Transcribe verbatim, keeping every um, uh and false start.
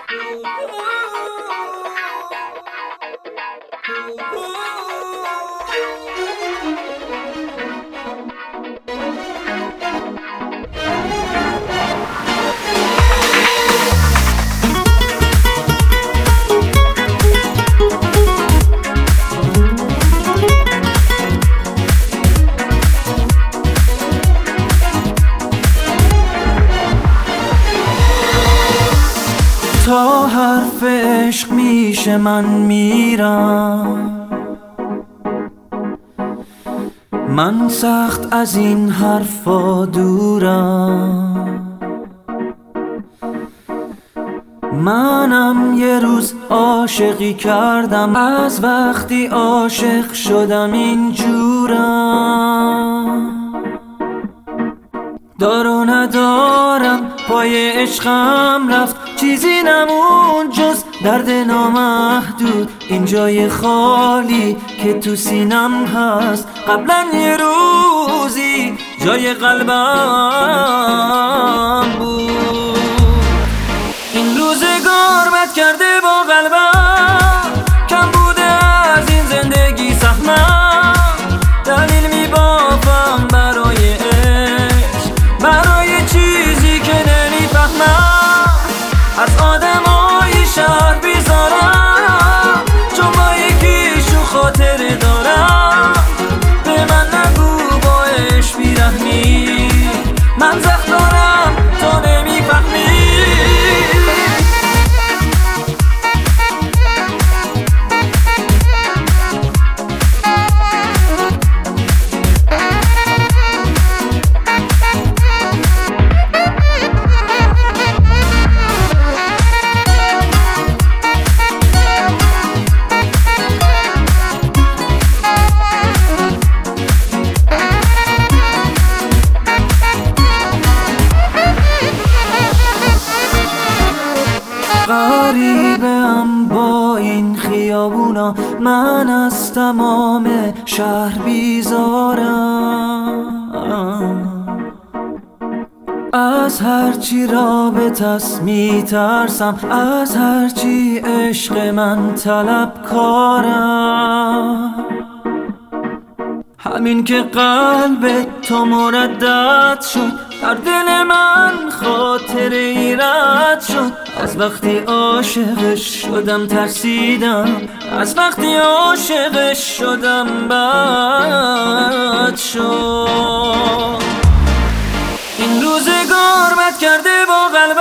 تا حرف عشق میشه من میرم، من سخت از این حرفا دورم. منم یه روز عاشقی کردم، از وقتی عاشق شدم اینجورم. دار و ندارم پای عشقم رفت، چیزی نمون جز درد نامحدود. این جای خالی که تو سینم هست، قبلا یه روزی جای قلبم بود. این روزگار بد کرده با قلبم، کم بوده از این زندگی سهمم. دلیل میبافم برای عشق، برای چیزی که نمیفهمم. از آدمای شهر بیزارم، چون با یکیشون خاطره دارم. به من نگو با عشق بیرحمی، من زخم دارم تو نمیفهمی. غریبم با این خیابونا، من از تمام شهر بیزارم. از هرچی رابطه‌ست میترسم، از هرچی عشق من طلبکارم. همین که قلب تو مردد شد، در دل من خاطره ای رد شد. از وقتی عاشقش شدم ترسیدم، از وقتی عاشقش شدم بد شد. این روزگار بد کرده با قلبم،